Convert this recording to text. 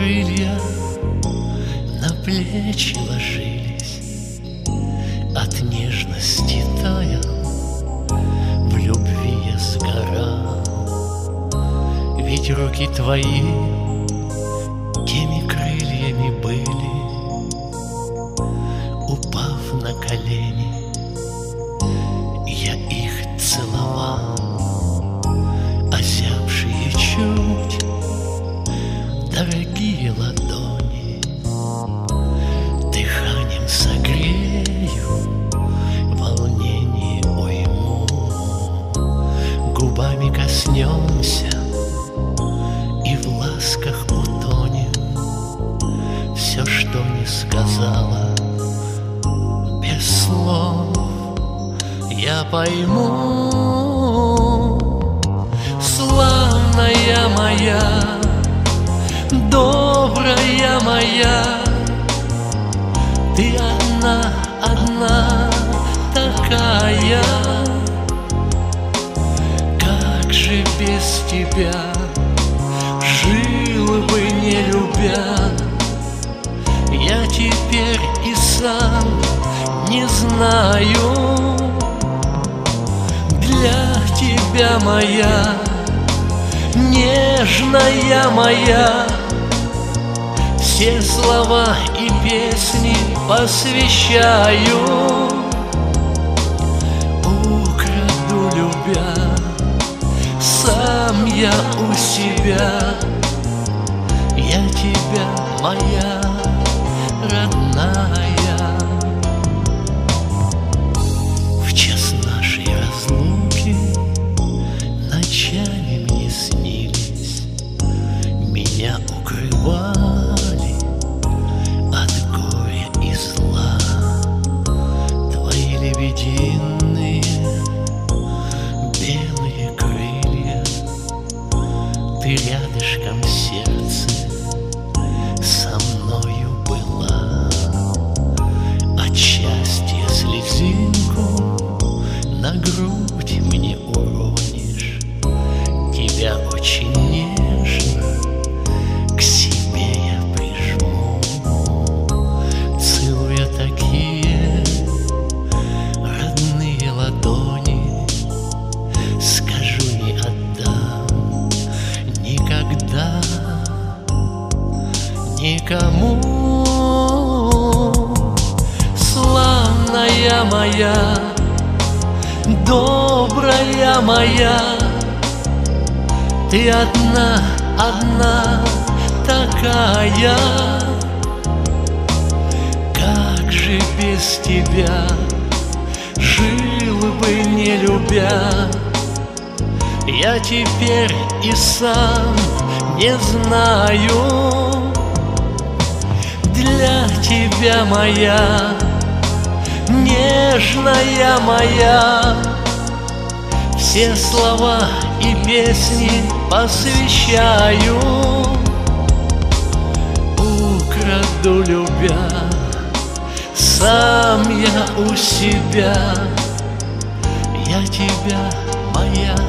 крылья на плечи ложились, от нежности тая в любви я сгорал. Ведь руки твои теми крыльями были. Упав на колени, я их целовал, озябшие чуть дорогие ладони. Дыханием согрею волнение уйму, губами коснемся и в ласках утонем. Все, что не сказала, без слов я пойму. Славная моя, добрая моя, ты одна, одна такая. Как же без тебя жил бы, не любя? Я теперь и сам не знаю. Для тебя, моя нежная моя, все слова и песни посвящаю. Украду, любя, сам я у себя. Я тебя, моя родная. В час нашей разлуки ночами мне снились, меня укрывали от горя и зла твои лебединые белые крылья. Ты рядышком, сердце, со мною была. От счастья слезинку на грудь мне уронишь. Тебя очень нежно к себе я прижму, целуя такие родные ладони. Скажу, не отдам никогда никому. Славная моя, добрая моя, ты одна, одна такая. Как же без тебя жил бы, не любя? Я теперь и сам не знаю. Для тебя, моя нежная моя, все слова и песни посвящаю. Украду, любя, сам я у себя. Я тебя, моя